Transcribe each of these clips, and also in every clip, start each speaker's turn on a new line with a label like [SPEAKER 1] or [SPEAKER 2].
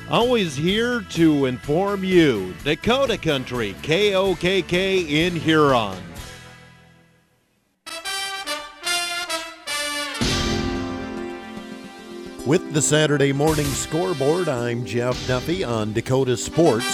[SPEAKER 1] Always here to inform you. Dakota Country, KOKK in Huron. With the Saturday morning scoreboard, I'm Jeff Duffy on Dakota Sports,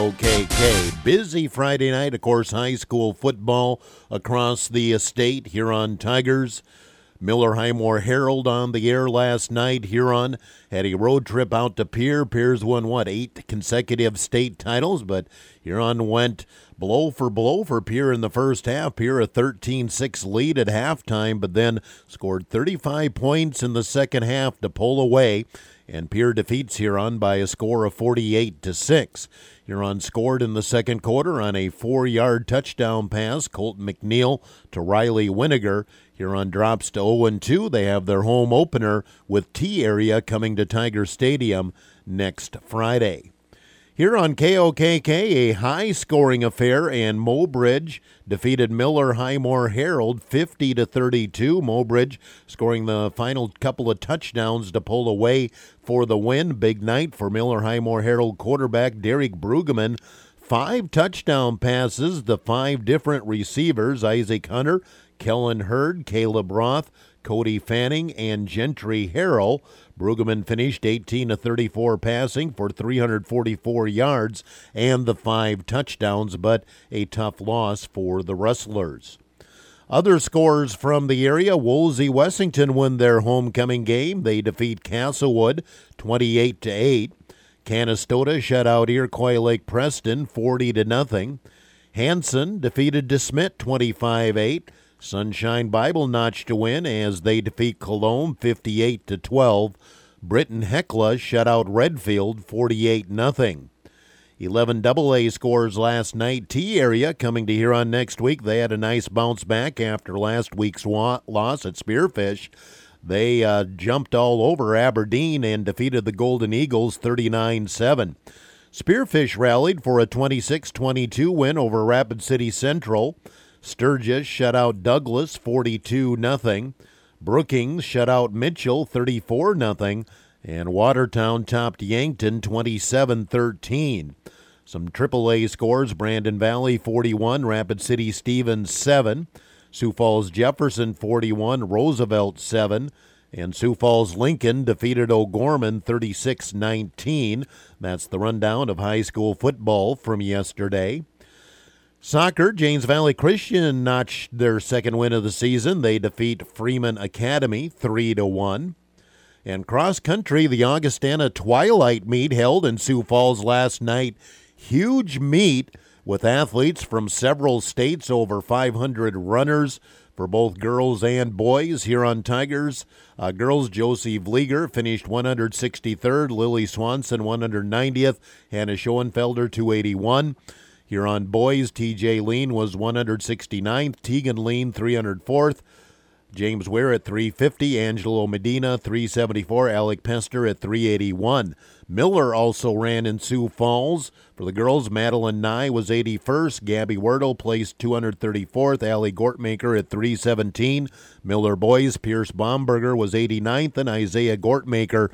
[SPEAKER 1] KOKK. Busy Friday night, of course, high school football across the state. Huron Tigers, Miller Highmore Herald on the air last night. Huron had a road trip out to Pierre. Pierre's won, 8 consecutive state titles, but Huron went blow for Pierre in the first half. Pierre a 13-6 lead at halftime, but then scored 35 points in the second half to pull away, and Pierre defeats Huron by a score of 48-6. Huron scored in the second quarter on a 4-yard touchdown pass, Colton McNeil to Riley Winiger. Huron drops to 0-2. They have their home opener with T-Area coming to Tiger Stadium next Friday. Here on KOKK, a high-scoring affair, and Mobridge defeated Miller Highmore Herald 50-32. Mobridge scoring the final couple of touchdowns to pull away for the win. Big night for Miller Highmore Herald quarterback Derek Brueggemann. 5 touchdown passes, the 5 different receivers, Isaac Hunter, Kellen Hurd, Caleb Roth, Cody Fanning, and Gentry Harrell. Brueggemann finished 18-34 passing for 344 yards and the 5 touchdowns, but a tough loss for the Rustlers. Other scores from the area, Wolsey-Wessington win their homecoming game. They defeat Castlewood 28-8. Canastota shut out Iroquois Lake Preston 40-0. Hanson defeated DeSmet 25-8. Sunshine Bible notched a win as they defeat Cologne 58-12. Britton Hecla shut out Redfield 48-0. 11 AA scores last night. T-Area coming to Huron next week. They had a nice bounce back after last week's loss at Spearfish. They jumped all over Aberdeen and defeated the Golden Eagles 39-7. Spearfish rallied for a 26-22 win over Rapid City Central. Sturgis shut out Douglas 42-0. Brookings shut out Mitchell 34-0. And Watertown topped Yankton 27-13. Some AAA scores, Brandon Valley 41, Rapid City Stevens 7. Sioux Falls Jefferson 41, Roosevelt 7. And Sioux Falls Lincoln defeated O'Gorman 36-19. That's the rundown of high school football from yesterday. Soccer, James Valley Christian notched their second win of the season. They defeat Freeman Academy 3-1. And cross country, the Augustana Twilight meet held in Sioux Falls last night. Huge meet with athletes from several states, over 500 runners for both girls and boys. Huron Tigers girls, Josie Vlieger finished 163rd, Lily Swanson 190th, Hannah Schoenfelder 281. Huron boys, TJ Lean was 169th, Tegan Lean 304th, James Ware at 350, Angelo Medina 374, Alec Pester at 381. Miller also ran in Sioux Falls. For the girls, Madeline Nye was 81st, Gabby Wordle placed 234th, Allie Gortmaker at 317. Miller boys, Pierce Bomberger was 89th, and Isaiah Gortmaker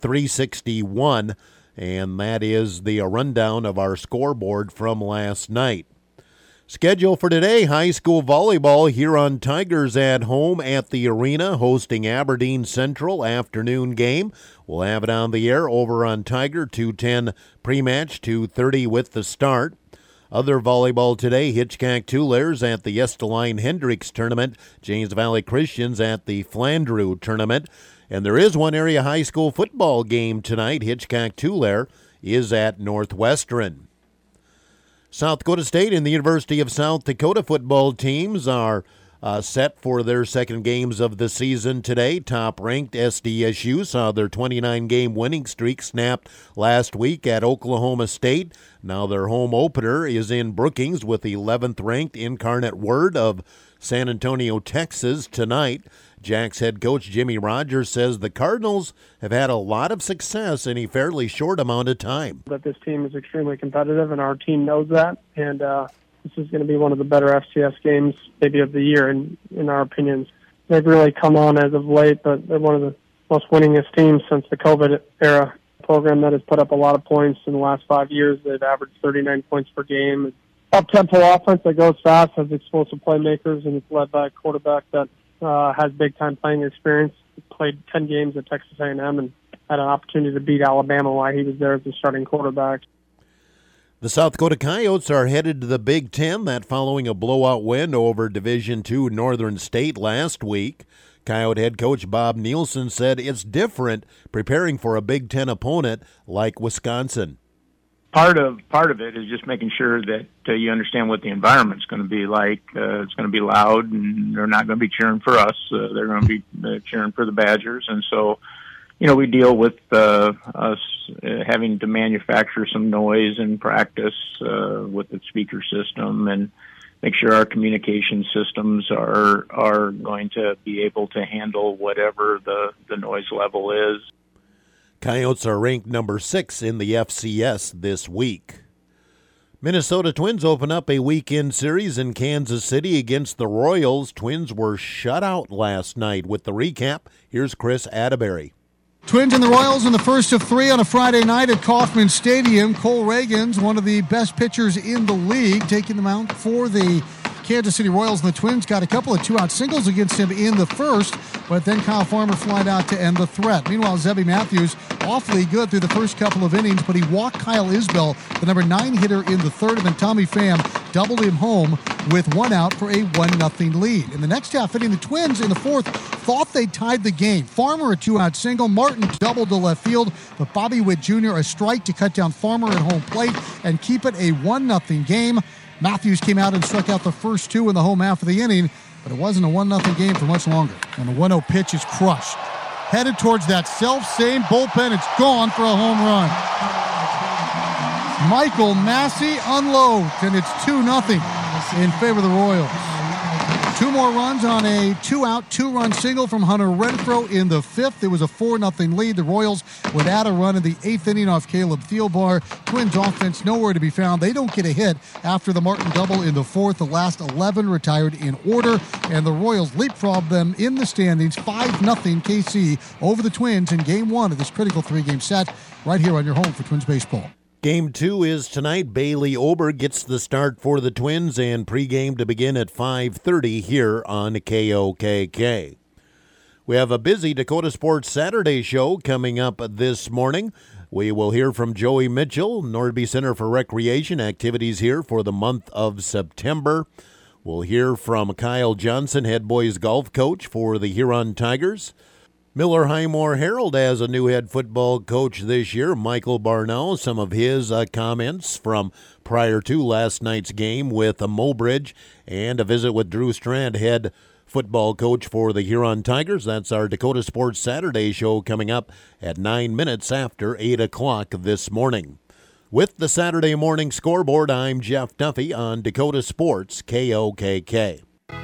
[SPEAKER 1] 361. And that is the rundown of our scoreboard from last night. Schedule for today, high school volleyball. Huron Tigers at home at the arena, hosting Aberdeen Central. Afternoon game. We'll have it on the air over on Tiger, 2:10 pre-match, 2:30 with the start. Other volleyball today, Hitchcock Toulers at the Esteline Hendricks tournament. James Valley Christians at the Flandreau tournament. And there is one area high school football game tonight. Hitchcock Tulare is at Northwestern. South Dakota State and the University of South Dakota football teams are set for their second games of the season today. Top-ranked SDSU saw their 29-game winning streak snapped last week at Oklahoma State. Now their home opener is in Brookings with 11th-ranked Incarnate Word of San Antonio, Texas tonight. Jack's head coach Jimmy Rogers says the Cardinals have had a lot of success in a fairly short amount of time.
[SPEAKER 2] But this team is extremely competitive, and our team knows that. And this is going to be one of the better FCS games maybe of the year, in our opinions. They've really come on as of late, but they're one of the most winningest teams since the COVID era. program that has put up a lot of points in the last 5 years. They've averaged 39 points per game. Up-tempo offense that goes fast, has explosive playmakers, and it's led by a quarterback that has big-time playing experience. He played 10 games at Texas A&M and had an opportunity to beat Alabama while he was there as the starting quarterback.
[SPEAKER 1] The South Dakota Coyotes are headed to the Big Ten, that following a blowout win over Division II Northern State last week. Coyote head coach Bob Nielsen said it's different preparing for a Big Ten opponent like Wisconsin.
[SPEAKER 3] Part of it is just making sure that you understand what the environment's going to be like. It's going to be loud, and they're not going to be cheering for us. They're going to be cheering for the Badgers, and so we deal with us having to manufacture some noise in practice with the speaker system and make sure our communication systems are going to be able to handle whatever the noise level is.
[SPEAKER 1] Coyotes are ranked number 6 in the FCS this week. Minnesota Twins open up a weekend series in Kansas City against the Royals. Twins were shut out last night. With the recap, here's Chris Atterbury.
[SPEAKER 4] Twins and the Royals in the first of 3 on a Friday night at Kauffman Stadium. Cole Reagan's one of the best pitchers in the league, taking them out for the Kansas City Royals, and the Twins got a couple of 2-out singles against him in the first, but then Kyle Farmer flied out to end the threat. Meanwhile, Zebby Matthews awfully good through the first couple of innings, but he walked Kyle Isbell, the number 9 hitter, in the third, and then Tommy Pham doubled him home with 1 out for a 1-0 lead. In the next half inning, the Twins in the fourth thought they tied the game. Farmer a 2-out single, Martin doubled to left field, but Bobby Witt Jr. a strike to cut down Farmer at home plate and keep it a 1-0 game. Matthews came out and struck out the first 2 in the home half of the inning, but it wasn't a 1-0 game for much longer. And the 1-0 pitch is crushed. Headed towards that self-same bullpen. It's gone for a home run. Michael Massey unloads, and it's 2-0 in favor of the Royals. 2 more runs on a 2-out, 2-run single from Hunter Renfroe in the 5th. It was a 4-0 lead. The Royals would add a run in the 8th inning off Caleb Thielbar. Twins offense nowhere to be found. They don't get a hit after the Martin double in the 4th. The last 11 retired in order, and the Royals leapfrogged them in the standings. 5-0 KC over the Twins in Game 1 of this critical 3-game set right here on your home for Twins baseball.
[SPEAKER 1] Game 2 is tonight. Bailey Ober gets the start for the Twins, and pregame to begin at 5:30 here on KOKK. We have a busy Dakota Sports Saturday show coming up this morning. We will hear from Joey Mitchell, Nordby Center for Recreation activities here for the month of September. We'll hear from Kyle Johnson, head boys golf coach for the Huron Tigers. Miller Highmore Herald has a new head football coach this year, Michael Barnell. Some of his comments from prior to last night's game with Mobridge, and a visit with Drew Strand, head football coach for the Huron Tigers. That's our Dakota Sports Saturday show coming up at 9 minutes after 8 o'clock this morning. With the Saturday morning scoreboard, I'm Jeff Duffy on Dakota Sports KOKK.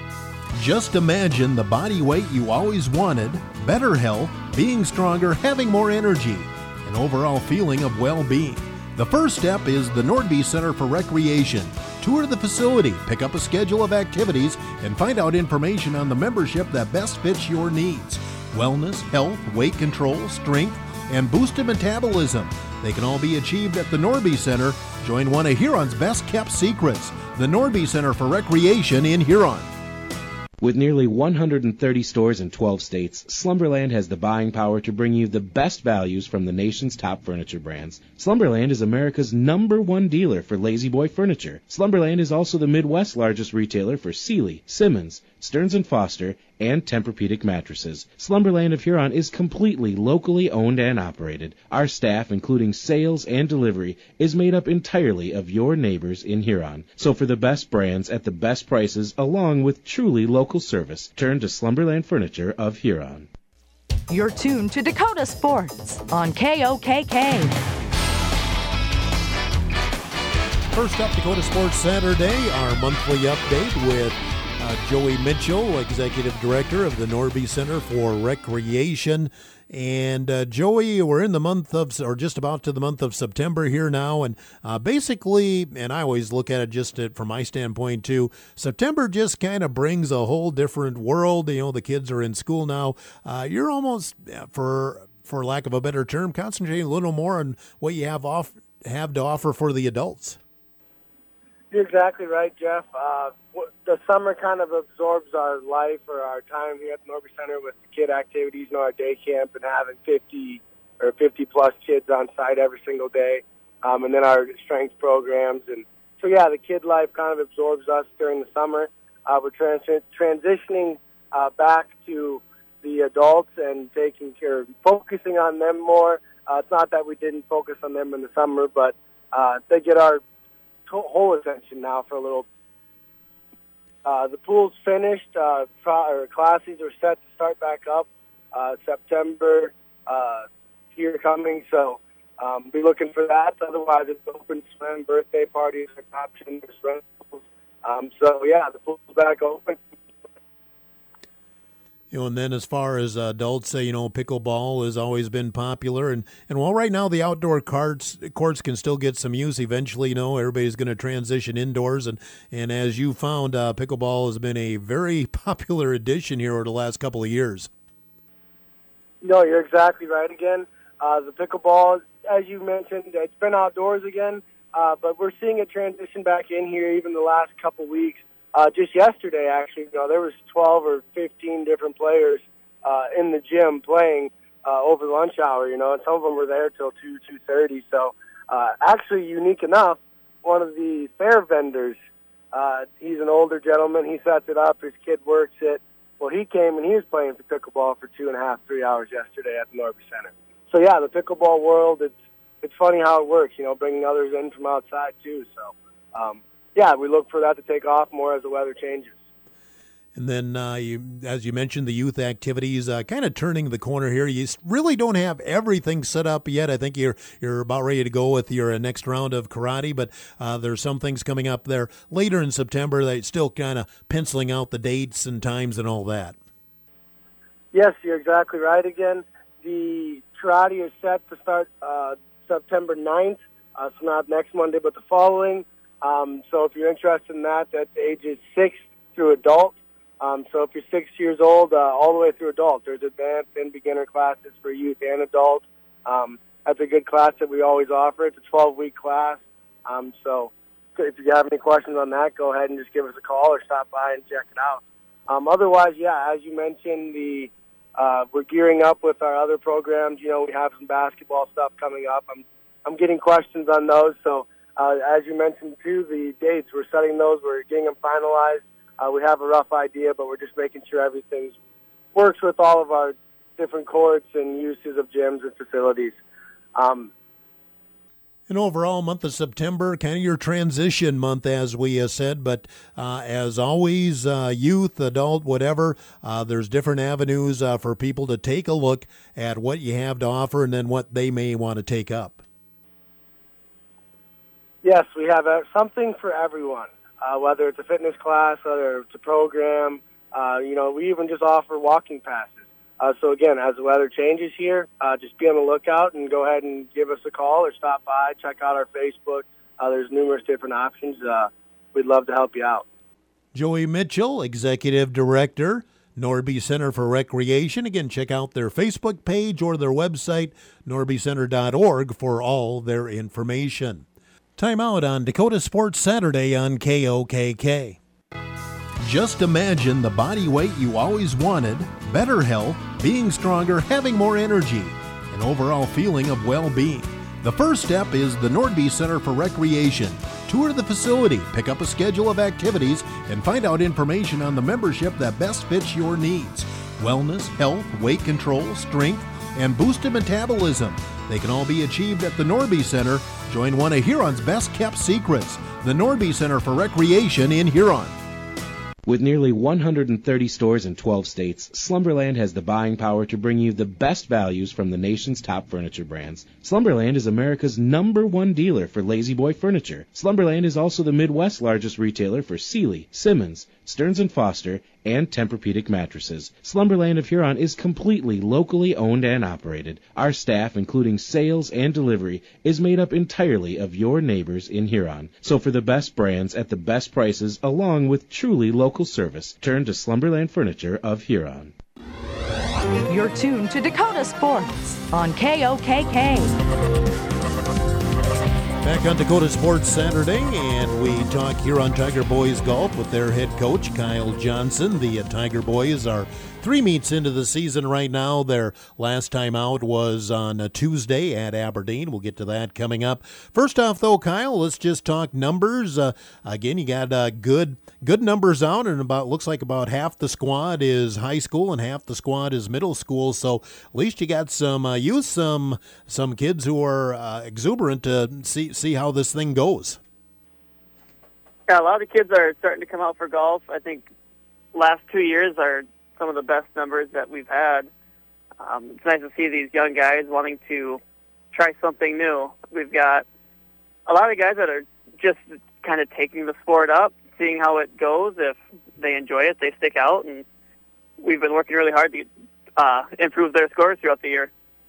[SPEAKER 1] Just imagine the body weight you always wanted, better health, being stronger, having more energy, an overall feeling of well-being. The first step is the Nordby Center for Recreation. Tour the facility, pick up a schedule of activities, and find out information on the membership that best fits your needs. Wellness, health, weight control, strength, and boosted metabolism. They can all be achieved at the Nordby Center. Join one of Huron's best-kept secrets, the Nordby Center for Recreation in Huron.
[SPEAKER 5] With nearly 130 stores in 12 states, Slumberland has the buying power to bring you the best values from the nation's top furniture brands. Slumberland is America's #1 dealer for Lazy Boy furniture. Slumberland is also the Midwest's largest retailer for Sealy, Simmons, Stearns & Foster, and Tempur-Pedic mattresses. Slumberland of Huron is completely locally owned and operated. Our staff, including sales and delivery, is made up entirely of your neighbors in Huron. So for the best brands at the best prices, along with truly local service, turn to Slumberland Furniture of Huron.
[SPEAKER 6] You're tuned to Dakota Sports on KOKK.
[SPEAKER 1] First up, Dakota Sports Saturday, our monthly update with Joey Mitchell, Executive Director of the Nordby Center for Recreation. And Joey, we're in the month of, or just about to the month of September here now. And basically, and I always look at it just from my standpoint too, September just kind of brings a whole different world. You know, the kids are in school now. You're almost, for for lack of a better term, concentrating a little more on what you have to offer for the adults.
[SPEAKER 7] You're exactly right, Jeff. The summer kind of absorbs our life or our time here at the Norby Center with the kid activities and our day camp and having 50-plus kids on site every single day, and then our strength programs. And so, yeah, the kid life kind of absorbs us during the summer. We're transitioning back to the adults and focusing on them more. It's not that we didn't focus on them in the summer, but they get our whole attention now for a little. The pool's finished. Classes are set to start back up September here coming, so be looking for that. Otherwise, it's open swim, birthday parties are options, rentals. So, yeah, the pool's back open.
[SPEAKER 1] And then as far as adults, pickleball has always been popular. And while right now the outdoor courts can still get some use eventually, everybody's going to transition indoors. And as you found, pickleball has been a very popular addition here over the last couple of years.
[SPEAKER 7] No, you're exactly right again. The pickleball, as you mentioned, it's been outdoors again, but we're seeing it transition back in here even the last couple weeks. Just yesterday, actually, there was 12 or 15 different players in the gym playing over the lunch hour, and some of them were there till 2:30. So, actually, unique enough, one of the fair vendors, he's an older gentleman. He sets it up. His kid works it. Well, he came and he was playing for pickleball for 2.5, 3 hours yesterday at the Norby Center. So, yeah, the pickleball world, it's funny how it works, bringing others in from outside, too. So, yeah, we look for that to take off more as the weather changes.
[SPEAKER 1] And then, as you mentioned, the youth activities, kind of turning the corner here. You really don't have everything set up yet. I think you're about ready to go with your next round of karate, but there's some things coming up there later in September that still kind of penciling out the dates and times and all that.
[SPEAKER 7] Yes, you're exactly right again. The karate is set to start September 9th, so not next Monday, but the following. So if you're interested in that, that's ages 6 through adult. So if you're 6 years old, all the way through adult, there's advanced and beginner classes for youth and adult. That's a good class that we always offer. It's a 12-week class. So if you have any questions on that, go ahead and just give us a call or stop by and check it out. Otherwise, yeah, as you mentioned, we're gearing up with our other programs. We have some basketball stuff coming up. I'm getting questions on those, so as you mentioned, too, the dates, we're setting those. We're getting them finalized. We have a rough idea, but we're just making sure everything works with all of our different courts and uses of gyms and facilities.
[SPEAKER 1] And overall, month of September, kind of your transition month, as we said. But as always, youth, adult, whatever, there's different avenues for people to take a look at what you have to offer and then what they may want to take up.
[SPEAKER 7] Yes, we have something for everyone, whether it's a fitness class, whether it's a program. We even just offer walking passes. So, again, as the weather changes here, just be on the lookout and go ahead and give us a call or stop by, check out our Facebook. There's numerous different options. We'd love to help you out.
[SPEAKER 1] Joey Mitchell, Executive Director, Norby Center for Recreation. Again, check out their Facebook page or their website, norbycenter.org, for all their information. Time out on Dakota Sports Saturday on KOKK. Just imagine the body weight you always wanted, better health, being stronger, having more energy, an overall feeling of well-being. The first step is the Norby Center for Recreation. Tour the facility, pick up a schedule of activities, and find out information on the membership that best fits your needs. Wellness, health, weight control, strength, and boosted metabolism. They can all be achieved at the Norby Center. Join one of Huron's best-kept secrets, the Norby Center for Recreation in Huron.
[SPEAKER 5] With nearly 130 stores in 12 states, Slumberland has the buying power to bring you the best values from the nation's top furniture brands. Slumberland is America's #1 dealer for La-Z-Boy furniture. Slumberland is also the Midwest's largest retailer for Sealy, Simmons, Stearns & Foster, and Tempur-Pedic mattresses. Slumberland of Huron is completely locally owned and operated. Our staff, including sales and delivery, is made up entirely of your neighbors in Huron. So for the best brands at the best prices, along with truly local service, turn to Slumberland Furniture of Huron.
[SPEAKER 6] You're tuned to Dakota Sports on KOKK.
[SPEAKER 1] Back on Dakota Sports Saturday, and we talk here on Tiger Boys Golf with their head coach, Kyle Johnson. The Tiger Boys are 3 meets into the season right now. Their last time out was on a Tuesday at Aberdeen. We'll get to that coming up. First off, though, Kyle, let's just talk numbers. Again, you got good numbers out, and looks like about half the squad is high school and half the squad is middle school. So at least you got some youth, some kids who are exuberant to see how this thing goes.
[SPEAKER 8] Yeah, a lot of kids are starting to come out for golf. I think last 2 years are some of the best numbers that we've had. It's nice to see these young guys wanting to try something new. We've got a lot of guys that are just kind of taking the sport up, seeing how it goes. If they enjoy it, they stick out, and we've been working really hard to improve their scores throughout the year.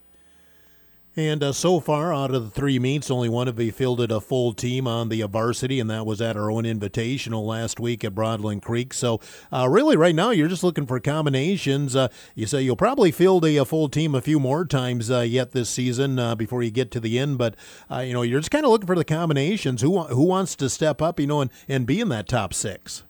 [SPEAKER 1] And so far, out of the 3 meets, only one of you fielded a full team on the varsity, and that was at our own invitational last week at Broadland Creek. So really right now you're just looking for combinations. You say you'll probably field a full team a few more times yet this season before you get to the end, but you're just kind of looking for the combinations. Who wants to step up, and be in that top 6?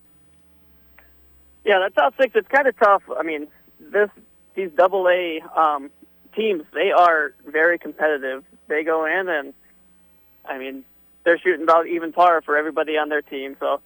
[SPEAKER 8] Yeah, that top 6, it's kind of tough. I mean, these AA teams, they are very competitive. They go in and, I mean, they're shooting about even par for everybody on their team. So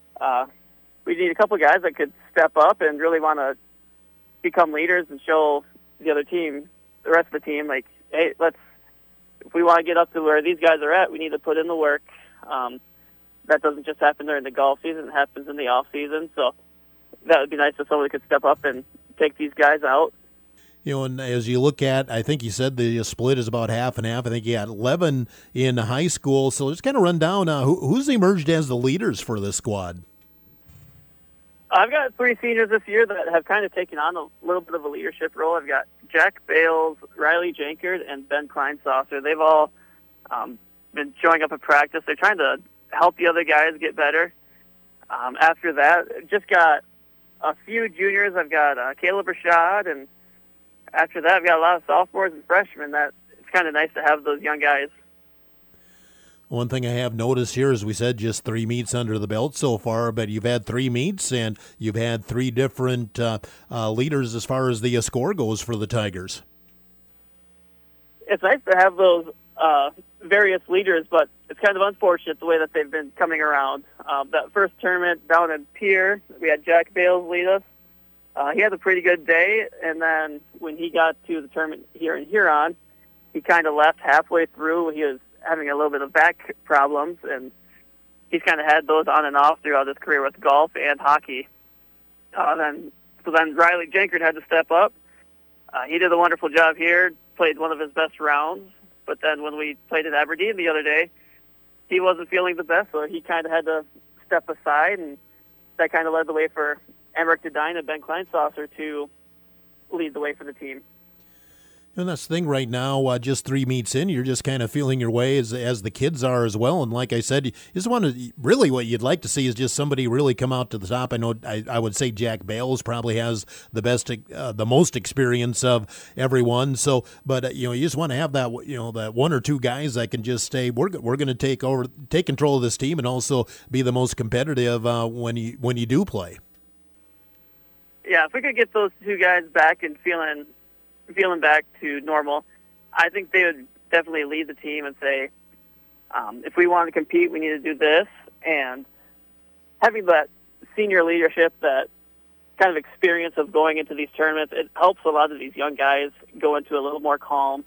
[SPEAKER 8] we need a couple guys that could step up and really want to become leaders and show the other team, the rest of the team, like, hey, if we want to get up to where these guys are at, we need to put in the work. That doesn't just happen during the golf season. It happens in the off season. So that would be nice if somebody could step up and take these guys out.
[SPEAKER 1] And as you look at, I think you said the split is about half and half. I think you had 11 in high school. So just kind of run down who's emerged as the leaders for this squad.
[SPEAKER 8] I've got 3 seniors this year that have kind of taken on a little bit of a leadership role. I've got Jack Bales, Riley Jankard, and Ben Kleinsaucer. They've all been showing up at practice. They're trying to help the other guys get better. After that, just got a few juniors. I've got Caleb Rashad, and after that, I've got a lot of sophomores and freshmen. It's kind of nice to have those young guys.
[SPEAKER 1] One thing I have noticed here, as we said, just 3 meets under the belt so far, but you've had 3 meets and you've had 3 different leaders as far as the score goes for the Tigers.
[SPEAKER 8] It's nice to have those various leaders, but it's kind of unfortunate the way that they've been coming around. That first tournament down in Pierre, we had Jack Bales lead us. He had a pretty good day, and then when he got to the tournament here in Huron, he kind of left halfway through. He was having a little bit of back problems, and he's kind of had those on and off throughout his career with golf and hockey. Then Riley Jankard had to step up. He did a wonderful job here, played one of his best rounds, but then when we played at Aberdeen the other day, he wasn't feeling the best, so he kind of had to step aside, and that kind of led the way for Emmerich Dedine and Ben Kleinsaucer to lead the way for the team.
[SPEAKER 1] And that's the thing right now, just 3 meets in, you're just kind of feeling your way as the kids are as well. And like I said, you just want to, really what you'd like to see is just somebody really come out to the top. I know I would say Jack Bales probably has the most experience of everyone. So, but you just want to have that, that 1 or 2 guys that can just say, we're going to take control of this team and also be the most competitive when you do play.
[SPEAKER 8] Yeah, if we could get those 2 guys back and feeling back to normal, I think they would definitely lead the team and say, if we want to compete, we need to do this. And having that senior leadership, that kind of experience of going into these tournaments, it helps a lot of these young guys go into a little more calm.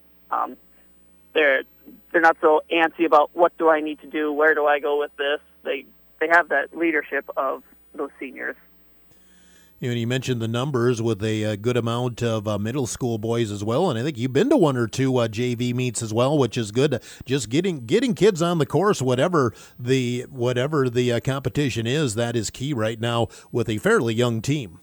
[SPEAKER 8] They're not so antsy about what do I need to do, where do I go with this. They have that leadership of those seniors.
[SPEAKER 1] You mentioned the numbers with a good amount of middle school boys as well, and I think you've been to 1 or 2 JV meets as well, which is good. Just getting kids on the course, whatever the competition is, that is key right now with a fairly young team.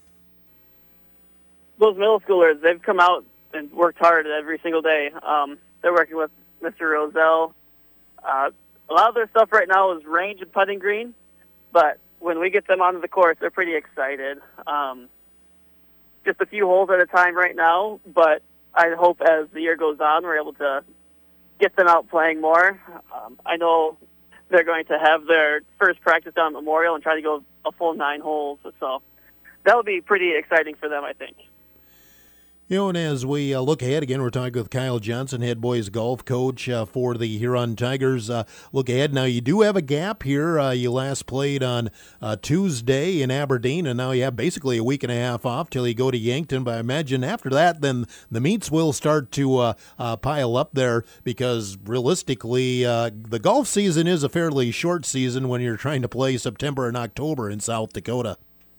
[SPEAKER 8] Those middle schoolers, they've come out and worked hard every single day. They're working with Mr. Roselle. A lot of their stuff right now is range and putting green, but when we get them onto the course, they're pretty excited. just a few holes at a time right now, but I hope as the year goes on, we're able to get them out playing more. I know they're going to have their first practice down at Memorial and try to go a full 9 holes. So that'll be pretty exciting for them, I think.
[SPEAKER 1] You know, and as we look ahead, again, we're talking with Kyle Johnson, head boys golf coach for the Huron Tigers. Look ahead. Now, you do have a gap here. You last played on Tuesday in Aberdeen, and now you have basically a week and a half off till you go to Yankton. But I imagine after that, then the meets will start to pile up there because realistically, the golf season is a fairly short season when you're trying to play September and October in South Dakota.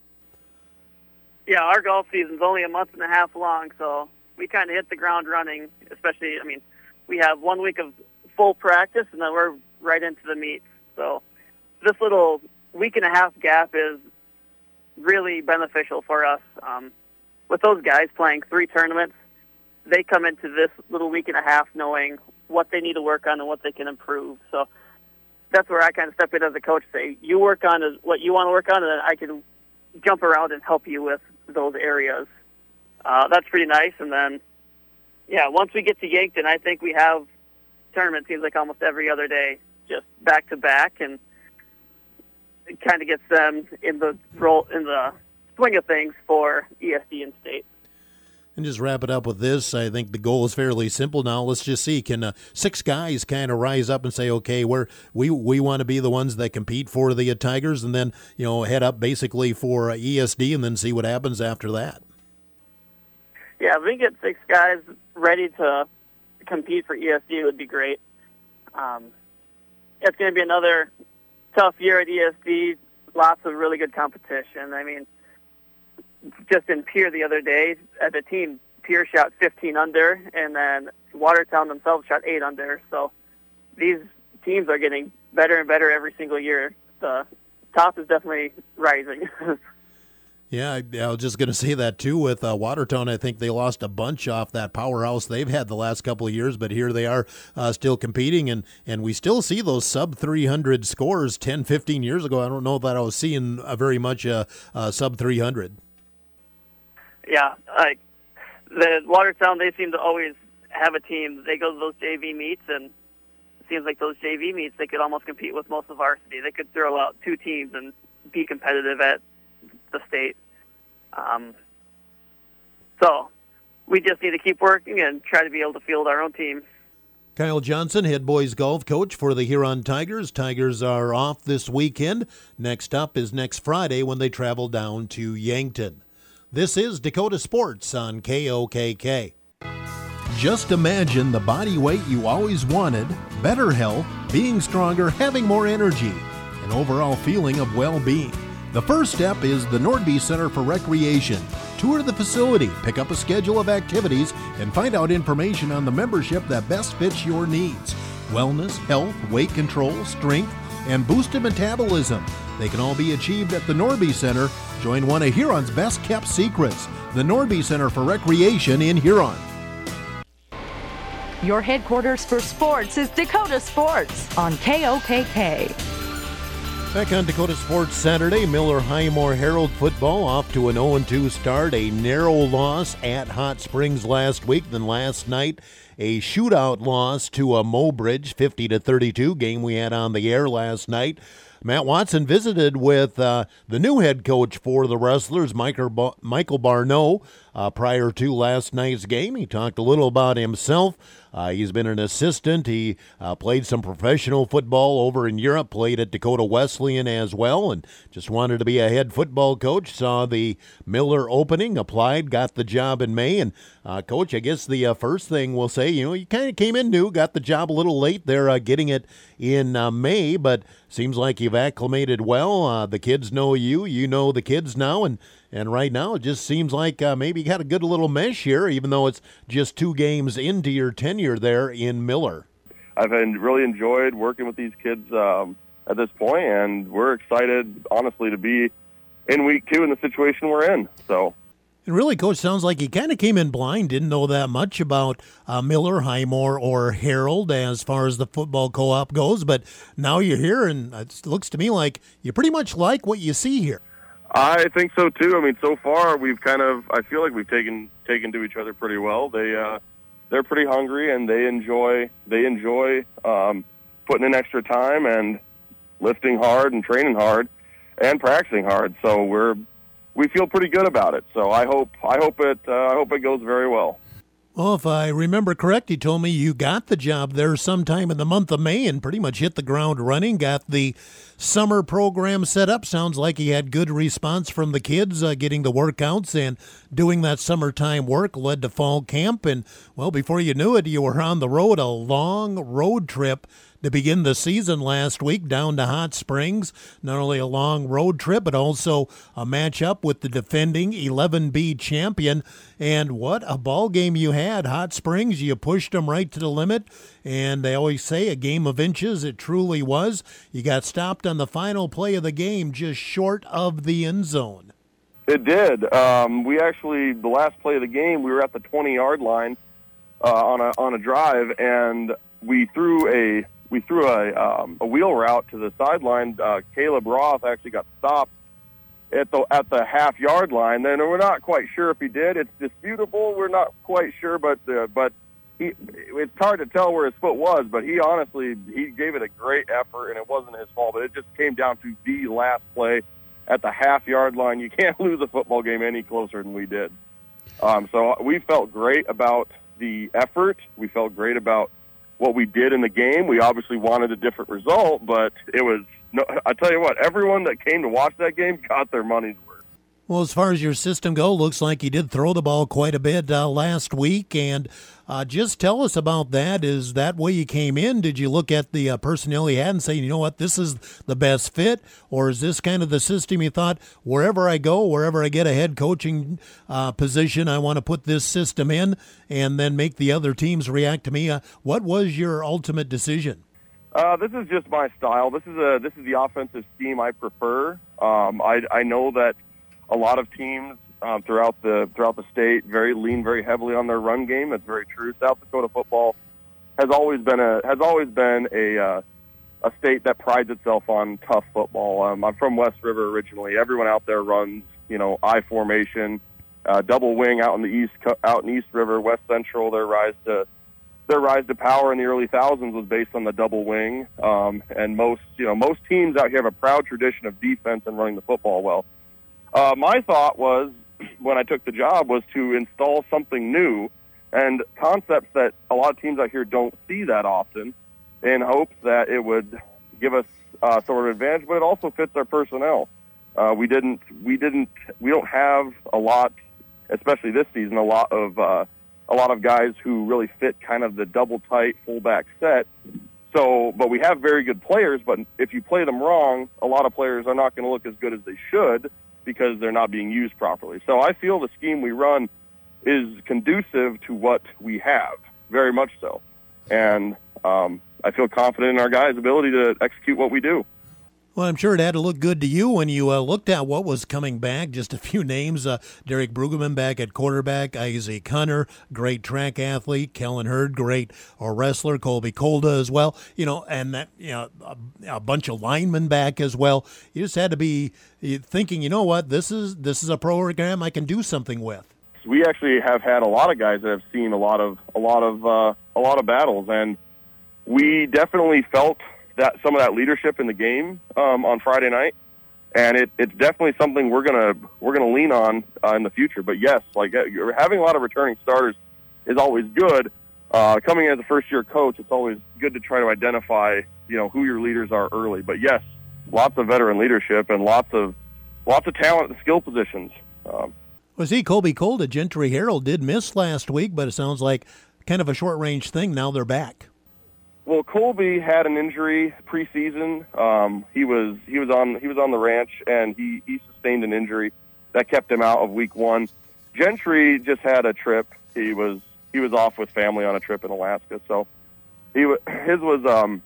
[SPEAKER 8] Yeah, our golf season's only a month and a half long, so we kind of hit the ground running, especially, we have 1 week of full practice, and then we're right into the meets. So this little week and a half gap is really beneficial for us. With those guys playing 3 tournaments, they come into this little week and a half knowing what they need to work on and what they can improve. So that's where I kind of step in as a coach, say, you work on what you want to work on, and then I can jump around and help you with those areas. That's pretty nice. And then, once we get to Yankton, I think we have tournament seems like almost every other day, just back to back, and it kind of gets them in the swing of things for ESD and state.
[SPEAKER 1] And just wrap it up with this. I think the goal is fairly simple now. Let's just see, can 6 guys kind of rise up and say, okay, we want to be the ones that compete for the Tigers, and then head up basically for ESD, and then see what happens after that.
[SPEAKER 8] Yeah, if we get 6 guys ready to compete for ESD, it would be great. It's going to be another tough year at ESD. Lots of really good competition. Just in Pierre the other day, as a team, Pierre shot 15 under, and then Watertown themselves shot 8 under. So these teams are getting better and better every single year. The top is definitely rising.
[SPEAKER 1] Yeah, I was just going to say that too with Watertown. I think they lost a bunch off that powerhouse they've had the last couple of years, but here they are still competing, and we still see those sub-300 scores 10, 15 years ago. I don't know that I was seeing very much sub-300.
[SPEAKER 8] Yeah, the Watertown, they seem to always have a team. They go to those JV meets, and it seems like those JV meets, they could almost compete with most of varsity. They could throw out 2 teams and be competitive at the state. So we just need to keep working and try to be able to field our own team.
[SPEAKER 1] Kyle Johnson, head boys golf coach for the Huron Tigers. Tigers are off this weekend. Next up is next Friday when they travel down to Yankton. This is Dakota Sports on KOKK. Just imagine the body weight you always wanted, better health, being stronger, having more energy, an overall feeling of well-being. The first step is the Nordby Center for Recreation. Tour the facility, pick up a schedule of activities, and find out information on the membership that best fits your needs. Wellness, health, weight control, strength, and boosted metabolism. They can all be achieved at the Nordby Center. Join one of Huron's best-kept secrets, the Nordby Center for Recreation in Huron.
[SPEAKER 6] Your headquarters for sports is Dakota Sports on KOKK.
[SPEAKER 1] Back on Dakota Sports Saturday, Miller Highmore Herald football off to an 0-2 start. A narrow loss at Hot Springs last week. Then last night, a shootout loss to Mobridge, 50-32, game we had on the air last night. Matt Watson visited with the new head coach for the Wrestlers, Michael Barneau, prior to last night's game. He talked a little about himself. He's been an assistant. He played some professional football over in Europe, played at Dakota Wesleyan as well, and just wanted to be a head football coach. Saw the Miller opening, applied, got the job in May. And, Coach, I guess the first thing we'll say, you kind of came in new, got the job a little late there getting it in May, but seems like you've acclimated well. The kids know you. You know the kids now, and right now it just seems like maybe you got a good little mesh here, even though it's just 2 games into your tenure there in Miller.
[SPEAKER 9] I've really enjoyed working with these kids at this point, and we're excited, honestly, to be in week 2 in the situation we're in. So,
[SPEAKER 1] and really, Coach, sounds like you kind of came in blind, didn't know that much about Miller, Highmore, or Herald as far as the football co-op goes, but now you're here, and it looks to me like you pretty much like what you see here.
[SPEAKER 9] I think so too. I mean, so far I feel like we've taken to each other pretty well. They're pretty hungry, and they enjoy putting in extra time and lifting hard and training hard and practicing hard. So we feel pretty good about it. So I hope it goes very well.
[SPEAKER 1] Well, if I remember correct, you told me you got the job there sometime in the month of May and pretty much hit the ground running, got the summer program set up. Sounds like you had good response from the kids, getting the workouts and doing that summertime work led to fall camp. And, well, before you knew it, you were on the road, a long road trip to begin the season last week down to Hot Springs. Not only a long road trip, but also a matchup with the defending 11B champion. And what a ball game you had. Hot Springs, you pushed them right to the limit. And they always say a game of inches. It truly was. You got stopped on the final play of the game just short of the end zone.
[SPEAKER 9] It did. We actually, the last play of the game, we were at the 20-yard line on a drive, and we threw a wheel route to the sideline. Caleb Roth actually got stopped at the half-yard line. Then we're not quite sure if he did. It's disputable. We're not quite sure, but it's hard to tell where his foot was. But he gave it a great effort, and it wasn't his fault. But it just came down to the last play at the half-yard line. You can't lose a football game any closer than we did. So we felt great about the effort. We felt great about what we did in the game. We obviously wanted a different result, but I tell you what, everyone that came to watch that game got their money's worth.
[SPEAKER 1] Well, as far as your system goes, looks like you did throw the ball quite a bit last week, and just tell us about that. Is that way you came in? Did you look at the personnel you had and say, you know what, this is the best fit? Or is this kind of the system you thought, wherever I go, wherever I get a head coaching position, I want to put this system in and then make the other teams react to me? What was your ultimate decision?
[SPEAKER 9] This is just my style. This is the offensive scheme I prefer. I know that a lot of teams throughout the state lean very heavily on their run game. That's very true. South Dakota football has always been a state that prides itself on tough football. I'm from West River originally. Everyone out there runs, I formation, double wing out in East River, West Central. Their rise to power in the early thousands was based on the double wing. And most teams out here have a proud tradition of defense and running the football well. My thought was, when I took the job, was to install something new and concepts that a lot of teams out here don't see that often, in hopes that it would give us sort of advantage, but it also fits our personnel. We don't have a lot, especially this season, a lot of guys who really fit kind of the double tight fullback set. So, but we have very good players, but if you play them wrong, a lot of players are not going to look as good as they should, because they're not being used properly. So I feel the scheme we run is conducive to what we have, very much so. And I feel confident in our guys' ability to execute what we do.
[SPEAKER 1] Well, I'm sure it had to look good to you when you looked at what was coming back. Just a few names: Derek Brueggemann back at quarterback, Isaac Hunter, great track athlete; Kellen Hurd, great wrestler; Colby Kolda as well. And that a bunch of linemen back as well. You just had to be thinking, you know what, this is a program I can do something with.
[SPEAKER 9] We actually have had a lot of guys that have seen a lot of battles, and we definitely felt that some of that leadership in the game on Friday night, and it's definitely something we're gonna lean on in the future. But yes, having a lot of returning starters is always good. Coming in as a first-year coach, it's always good to try to identify who your leaders are early. But yes, lots of veteran leadership and lots of talent at the skill positions.
[SPEAKER 1] Colby Kolda, Gentry Herald did miss last week, but it sounds like kind of a short-range thing. Now they're back.
[SPEAKER 9] Well, Colby had an injury preseason. He was on the ranch, and he sustained an injury that kept him out of week one. Gentry just had a trip. He was off with family on a trip in Alaska, so his was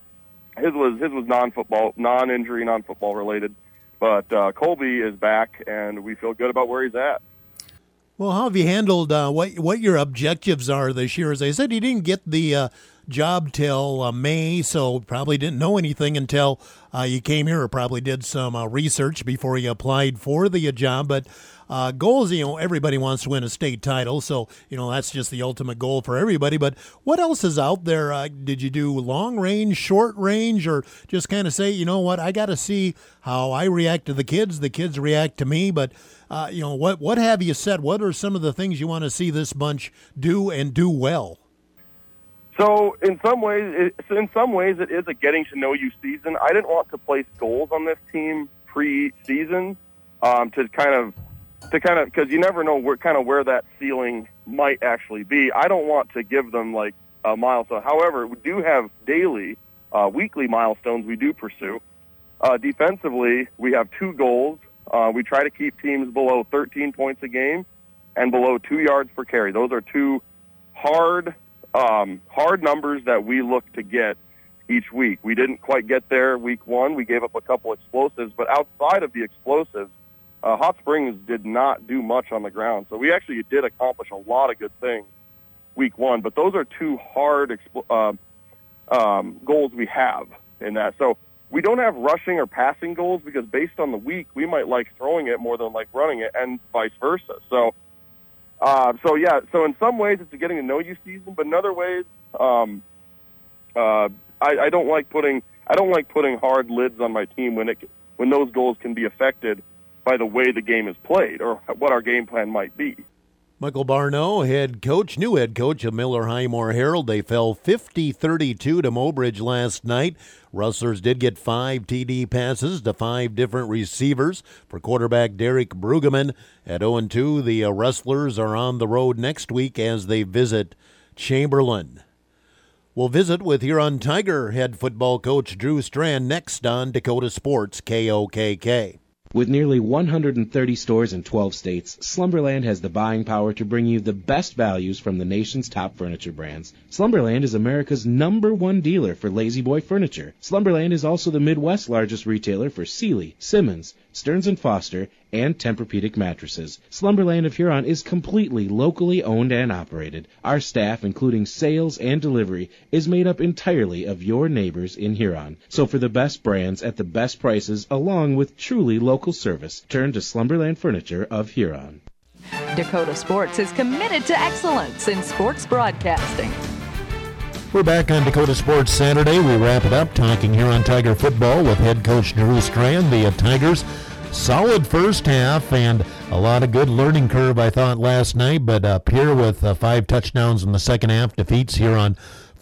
[SPEAKER 9] non-injury, non-football related. But Colby is back, and we feel good about where he's at. Well,
[SPEAKER 1] how have you handled what your objectives are this year? As I said, you didn't get the job till May, so probably didn't know anything until you came here, or probably did some research before you applied for the job. But goals, everybody wants to win a state title, so, that's just the ultimate goal for everybody. But what else is out there? Did you do long range, short range, or just kind of say, you know what, I got to see how I react to the kids react to me? But, what have you said? What are some of the things you want to see this bunch do and do well?
[SPEAKER 9] So in some ways, it is a getting to know you season. I didn't want to place goals on this team pre-season to kind of because you never know where that ceiling might actually be. I don't want to give them like a milestone. However, we do have weekly milestones we do pursue. Defensively, we have 2 goals. We try to keep teams below 13 points a game and below 2 yards per carry. Those are 2 hard numbers that we look to get each week. We didn't quite get there week 1. We gave up a couple explosives, but outside of the explosives, Hot Springs did not do much on the ground. So we actually did accomplish a lot of good things week 1, but those are 2 hard goals we have in that. So we don't have rushing or passing goals because based on the week, we might like throwing it more than like running it, and vice versa. So in some ways it's a getting to know you season, but in other ways, I don't like putting hard lids on my team when those goals can be affected by the way the game is played or what our game plan might be.
[SPEAKER 1] Michael Barneau, new head coach of Miller Highmore Herald. They fell 50-32 to Mobridge last night. Rustlers did get 5 TD passes to 5 different receivers for quarterback Derek Brueggemann. At 0-2, the Rustlers are on the road next week as they visit Chamberlain. We'll visit with Huron Tiger head football coach Drew Strand next on Dakota Sports KOKK.
[SPEAKER 5] With nearly 130 stores in 12 states, Slumberland has the buying power to bring you the best values from the nation's top furniture brands. Slumberland is America's #1 dealer for Lazy Boy furniture. Slumberland is also the Midwest's largest retailer for Sealy, Simmons, Stearns & Foster, and Tempur-Pedic mattresses. Slumberland of Huron is completely locally owned and operated. Our staff, including sales and delivery, is made up entirely of your neighbors in Huron. So for the best brands at the best prices, along with truly local service, turn to Slumberland Furniture of Huron.
[SPEAKER 6] Dakota Sports is committed to excellence in sports broadcasting.
[SPEAKER 1] We're back on Dakota Sports Saturday. We wrap it up talking Huron Tiger football with head coach Drew Strand. The Tigers, solid first half and a lot of good learning curve, I thought, last night. But Pierre with 5 touchdowns in the second half defeats Huron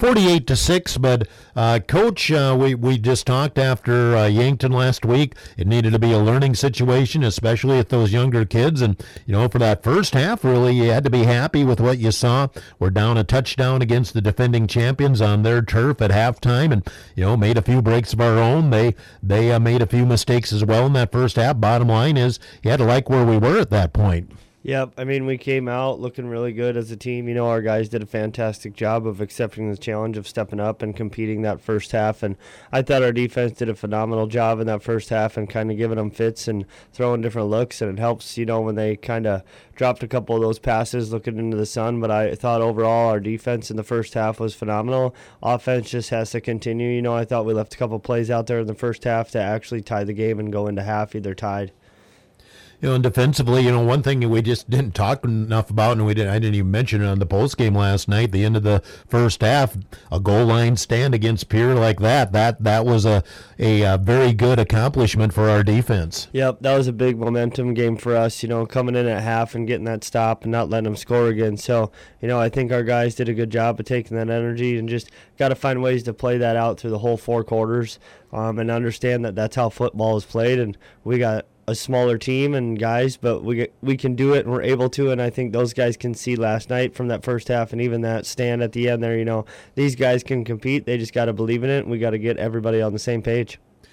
[SPEAKER 1] 48-6. But Coach, we just talked after Yankton last week. It needed to be a learning situation, especially with those younger kids. And for that first half, really, you had to be happy with what you saw. We're down a touchdown against the defending champions on their turf at halftime, and made a few breaks of our own. They made a few mistakes as well in that first half. Bottom line is, you had to like where we were at that point.
[SPEAKER 10] Yep, we came out looking really good as a team. Our guys did a fantastic job of accepting the challenge of stepping up and competing that first half. And I thought our defense did a phenomenal job in that first half and kind of giving them fits and throwing different looks. And it helps, when they kind of dropped a couple of those passes looking into the sun. But I thought overall our defense in the first half was phenomenal. Offense just has to continue. I thought we left a couple plays out there in the first half to actually tie the game and go into half either tied.
[SPEAKER 1] And defensively, one thing we just didn't talk enough about, and I didn't even mention it on the post game last night. The end of the first half, a goal line stand against Pierre like that was a very good accomplishment for our defense.
[SPEAKER 10] Yep, that was a big momentum game for us. Coming in at half and getting that stop and not letting them score again. So, I think our guys did a good job of taking that energy and just got to find ways to play that out through the whole 4 quarters, and understand that that's how football is played. And we got a smaller team and guys, but we can do it and we're able to, and I think those guys can see last night from that first half and even that stand at the end there, these guys can compete. They just got to believe in it, and we got to get everybody on the same page.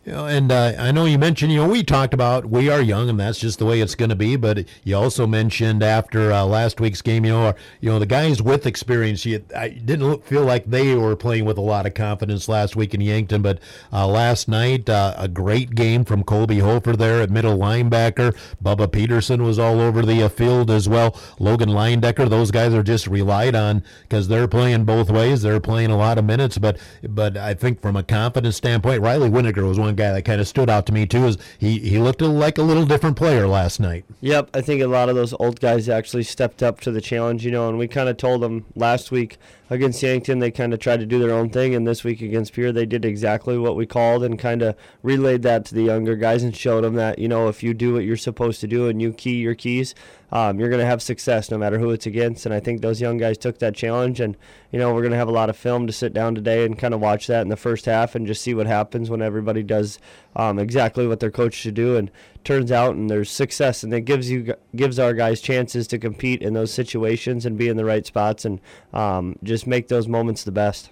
[SPEAKER 1] And I know you mentioned, we talked about we are young, and that's just the way it's going to be. But you also mentioned after last week's game, the guys with experience. I didn't feel like they were playing with a lot of confidence last week in Yankton. But last night, a great game from Colby Hofer there at middle linebacker. Bubba Peterson was all over the field as well. Logan Leindecker, those guys are just relied on because they're playing both ways. They're playing a lot of minutes. But I think from a confidence standpoint, Riley Winokur was one guy that kind of stood out to me too. Is he looked like a little different player last night.
[SPEAKER 10] Yep, I think a lot of those old guys actually stepped up to the challenge, and we kind of told them last week against Yankton they kind of tried to do their own thing, and this week against Pierre they did exactly what we called and kind of relayed that to the younger guys and showed them that, if you do what you're supposed to do and you key your keys, you're going to have success no matter who it's against. And I think those young guys took that challenge, and we're going to have a lot of film to sit down today and kind of watch that in the first half and just see what happens when everybody does exactly what their coach should do and turns out and there's success, and it gives our guys chances to compete in those situations and be in the right spots and just make those moments the best.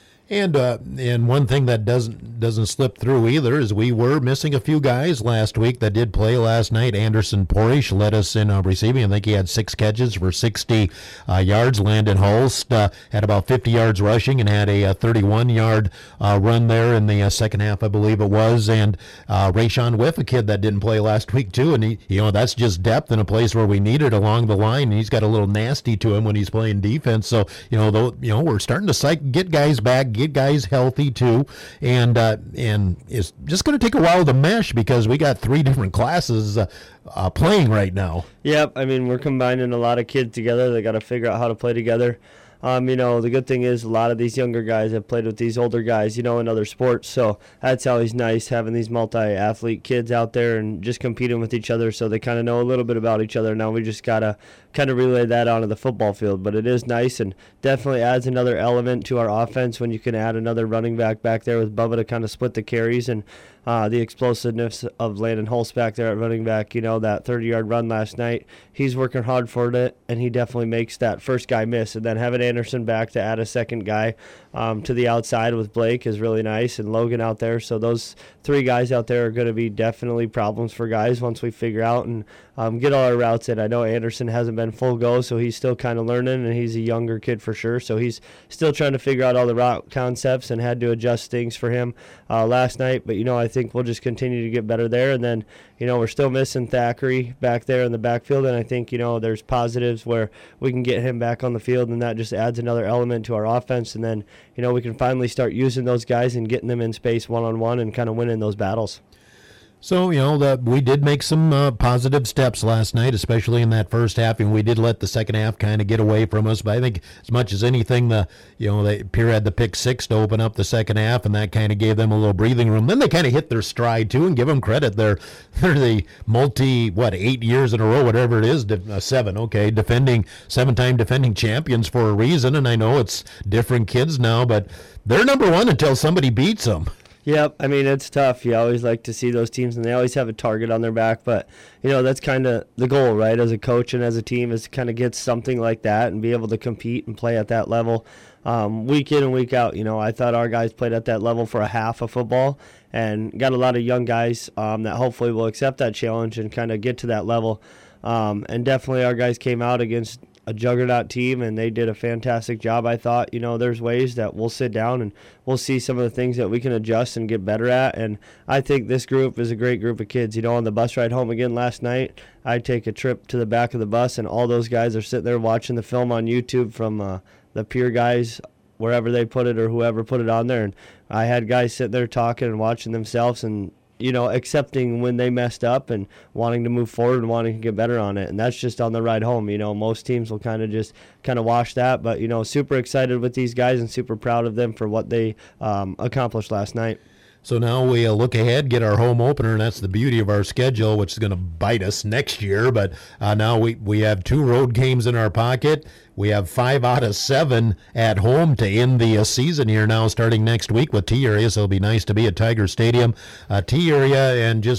[SPEAKER 1] And one thing that doesn't slip through either is we were missing a few guys last week that did play last night. Anderson Porish led us in receiving. I think he had 6 catches for 60 yards. Landon Holst had about 50 yards rushing and had a 31-yard run there in the second half, I believe it was. And Rayshawn Whiff, a kid that didn't play last week too, and he, that's just depth in a place where we need it along the line. And he's got a little nasty to him when he's playing defense. So we're starting to get guys back. Get guys healthy too, and it's just going to take a while to mesh because we got 3 different classes playing right now.
[SPEAKER 10] Yep, we're combining a lot of kids together. They got to figure out how to play together. The good thing is a lot of these younger guys have played with these older guys, in other sports. So that's always nice having these multi-athlete kids out there and just competing with each other so they kind of know a little bit about each other. Now we just got to kind of relay that onto the football field. But it is nice and definitely adds another element to our offense when you can add another running back there with Bubba to kind of split the carries and the explosiveness of Landon Holst back there at running back, that 30-yard run last night. He's working hard for it, and he definitely makes that first guy miss. And then having Anderson back to add a second guy to the outside with Blake is really nice, and Logan out there. So those 3 guys out there are going to be definitely problems for guys once we figure out and get all our routes in. I know Anderson hasn't been full go, so he's still kind of learning, and he's a younger kid for sure. So he's still trying to figure out all the route concepts and had to adjust things for him last night. But, I think we'll just continue to get better there. And then, we're still missing Thackeray back there in the backfield, and I think, there's positives where we can get him back on the field, and that just adds another element to our offense. And then, we can finally start using those guys and getting them in space one-on-one and kind of winning those battles.
[SPEAKER 1] So, we did make some positive steps last night, especially in that first half, and we did let the second half kind of get away from us. But I think as much as anything, Pierre had the pick 6 to open up the second half, and that kind of gave them a little breathing room. Then they kind of hit their stride, too, and give them credit. They're the 8 years in a row, whatever it is, 7, okay, 7-time defending champions for a reason. And I know it's different kids now, but they're number 1 until somebody beats them.
[SPEAKER 10] Yep, it's tough. You always like to see those teams, and they always have a target on their back. But, that's kind of the goal, right, as a coach and as a team, is to kind of get something like that and be able to compete and play at that level week in and week out. I thought our guys played at that level for a half of football and got a lot of young guys that hopefully will accept that challenge and kind of get to that level. And definitely our guys came out against a juggernaut team, and they did a fantastic job. I thought, there's ways that we'll sit down and we'll see some of the things that we can adjust and get better at. And I think this group is a great group of kids. On the bus ride home again last night, I take a trip to the back of the bus, and all those guys are sitting there watching the film on YouTube from the Pierre guys, wherever they put it or whoever put it on there. And I had guys sitting there talking and watching themselves and accepting when they messed up and wanting to move forward and wanting to get better on it. And that's just on the ride home. Most teams will kind of wash that. But, super excited with these guys and super proud of them for what they accomplished last night.
[SPEAKER 1] So now we look ahead, get our home opener, and that's the beauty of our schedule, which is going to bite us next year. But now we have 2 road games in our pocket. We have 5 out of 7 at home to end the season here now, starting next week with T-Area. So it'll be nice to be at Tiger Stadium. T-Area, and just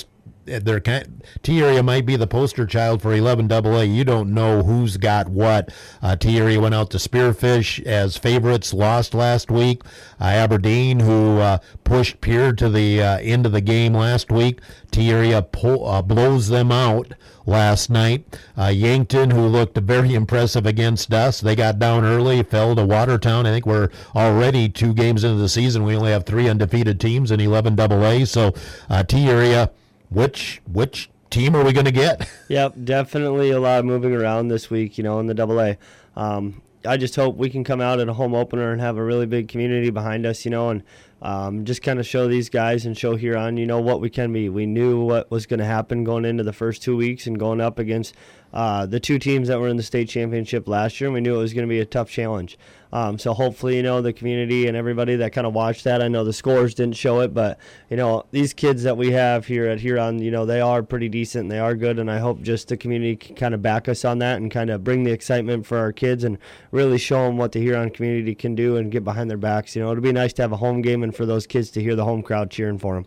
[SPEAKER 1] T-Area might be the poster child for 11AA. You don't know who's got what. T-Area went out to Spearfish as favorites, lost last week. Aberdeen, who pushed Pierre to the end of the game last week. T-Area blows them out last night. Yankton, who looked very impressive against us, they got down early, fell to Watertown. I think we're already 2 games into the season. We only have 3 undefeated teams in 11AA. So T-Area, which team are we going to get?
[SPEAKER 10] Yep, definitely a lot of moving around this week, in the AA. I just hope we can come out at a home opener and have a really big community behind us, and just kind of show these guys and show Huron, what we can be. We knew what was going to happen going into the first 2 weeks and going up against the 2 teams that were in the state championship last year, and we knew it was going to be a tough challenge. So hopefully, the community and everybody that kind of watched that, I know the scores didn't show it, but, these kids that we have here at Huron, they are pretty decent and they are good, and I hope just the community can kind of back us on that and kind of bring the excitement for our kids and really show them what the Huron community can do and get behind their backs. It'll be nice to have a home game and for those kids to hear the home crowd cheering for them.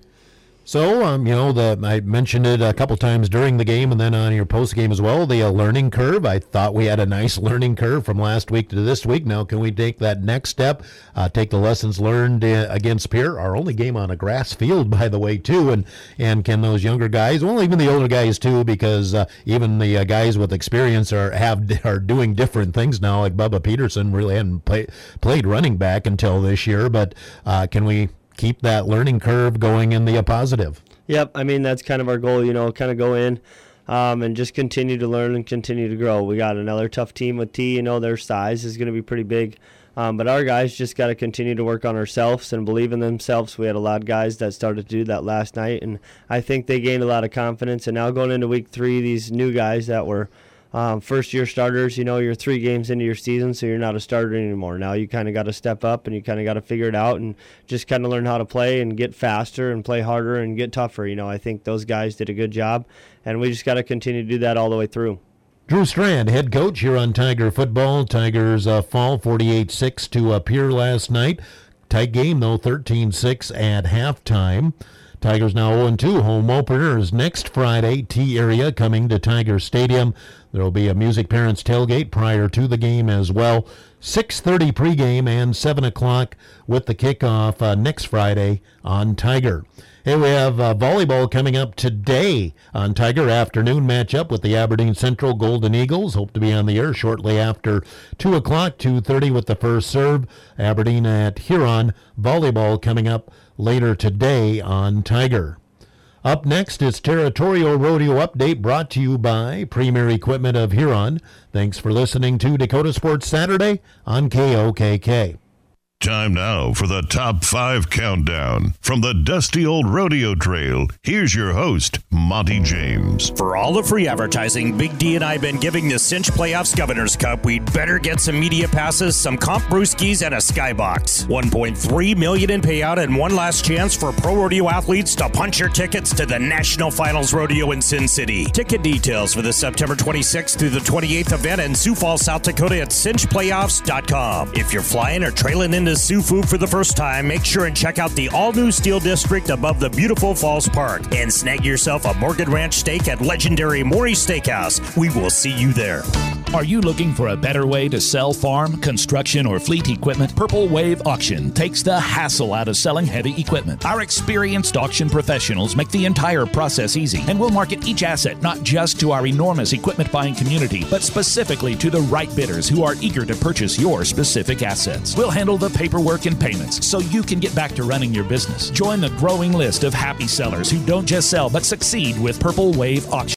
[SPEAKER 1] So, I mentioned it a couple times during the game and then on your post game as well, the learning curve. I thought we had a nice learning curve from last week to this week. Now, can we take that next step, take the lessons learned against Pierre, our only game on a grass field, by the way, too, and can those younger guys, well, even the older guys, too, because even the guys with experience are doing different things now, like Bubba Peterson really hadn't played running back until this year, but can we keep that learning curve going in the positive?
[SPEAKER 10] Yep, that's kind of our goal, kind of go in and just continue to learn and continue to grow. We got another tough team with T, their size is going to be pretty big, but our guys just got to continue to work on ourselves and believe in themselves. We had a lot of guys that started to do that last night, and I think they gained a lot of confidence, and now going into week 3, these new guys that were first-year starters, you're 3 games into your season, so you're not a starter anymore. Now you kind of got to step up and you kind of got to figure it out and just kind of learn how to play and get faster and play harder and get tougher. I think those guys did a good job, and we just got to continue to do that all the way through.
[SPEAKER 1] Drew Strand, head coach here on Tiger football. Tigers fall 48-6 to Pierre last night. Tight game, though, 13-6 at halftime. Tigers now 0-2. Home openers next Friday. T-Area coming to Tiger Stadium. There will be a Music Parents tailgate prior to the game as well. 6:30 pregame and 7 o'clock with the kickoff next Friday on Tiger. Hey, we have volleyball coming up today on Tiger. Afternoon matchup with the Aberdeen Central Golden Eagles. Hope to be on the air shortly after 2 o'clock, 2:30 with the first serve. Aberdeen at Huron. Volleyball coming up later today on Tiger. Up next is Territorial Rodeo Update brought to you by Premier Equipment of Huron. Thanks for listening to Dakota Sports Saturday on KOKK.
[SPEAKER 11] Time now for the Top 5 Countdown. From the dusty old rodeo trail, here's your host, Monty James.
[SPEAKER 12] For all the free advertising Big D and I have been giving the Cinch Playoffs Governor's Cup, we'd better get some media passes, some comp brewskis, and a skybox. $1.3 million in payout and one last chance for pro rodeo athletes to punch your tickets to the National Finals Rodeo in Sin City. Ticket details for the September 26th through the 28th event in Sioux Falls, South Dakota at cinchplayoffs.com. If you're flying or trailing into Sioux Foo for the first time, make sure and check out the all-new Steel District above the beautiful Falls Park and snag yourself a Morgan Ranch steak at legendary Maury Steakhouse. We will see you there.
[SPEAKER 13] Are you looking for a better way to sell farm, construction, or fleet equipment? Purple Wave Auction takes the hassle out of selling heavy equipment. Our experienced auction professionals make the entire process easy, and we'll market each asset not just to our enormous equipment buying community, but specifically to the right bidders who are eager to purchase your specific assets. We'll handle the paperwork and payments so you can get back to running your business. Join the growing list of happy sellers who don't just sell but succeed with Purple Wave Auction.